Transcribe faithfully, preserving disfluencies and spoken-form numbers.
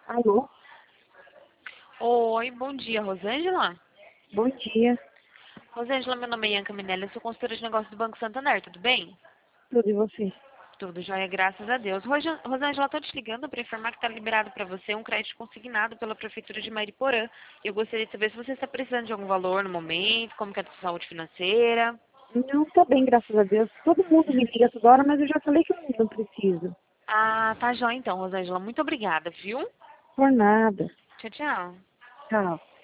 Alô? Oi, bom dia, Rosângela. Bom dia. Rosângela, meu nome é Ianca Minelli, eu sou consultora de negócios do Banco Santander, tudo bem? Tudo e você? Tudo jóia, graças a Deus. Roja- Rosângela, estou te ligando para informar que está liberado para você um crédito consignado pela Prefeitura de Mariporã. Eu gostaria de saber se você está precisando de algum valor no momento, como que é a sua saúde financeira. Não, tô bem, graças a Deus. Todo mundo me liga toda hora, mas eu já falei que eu não preciso. Ah, tá jóia então, Rosângela. Muito obrigada, viu? Por nada. Tchau, tchau. Tchau.